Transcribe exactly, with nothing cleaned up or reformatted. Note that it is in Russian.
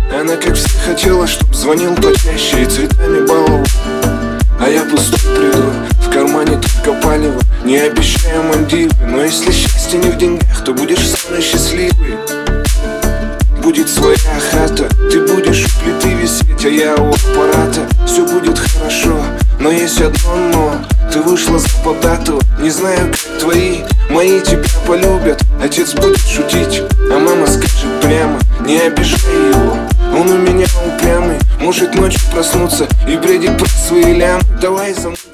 Она, как все, хотела, чтоб звонил почаще и цветами баловал. А я пустой приду, в кармане только палево. Не обещаю Мальдивы, но если счастье не в деньгах, то будешь самой счастливой. Будет своя хата, ты будешь у плиты висеть, а я у аппарата. Все будет хорошо, но есть одно но. Ты вышла за подату, не знаю, как твои, мои тебя полюбят. Отец будет шутить, а мама скажет прямо: не обижай его, он у меня упрямый. Может ночью проснуться и бредить про свои лямы. Давай за мной.